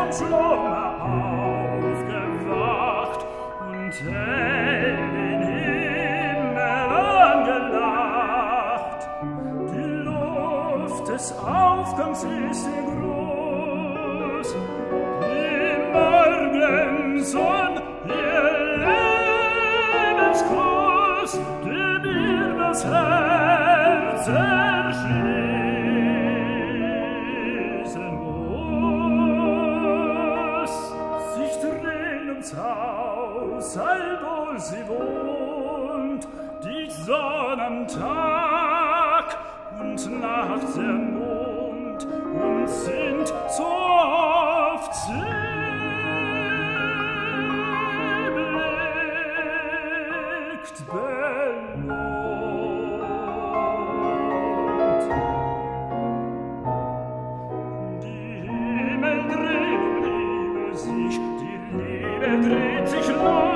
Schlummer aufgewacht und hell den Himmel angelacht. Die Luft des Aufgangs ist sehr groß, die Morgensonne ihr Lebensgruß, der mir das Herz erschließen muss. Sich dreht ums Haus, allwo sie wohnt, die Sonne am Tag und nachts der Mond, und sind so oft sie blickt belohnt. Die Himmel drehen, liebe sich, die Liebe dreht sich los.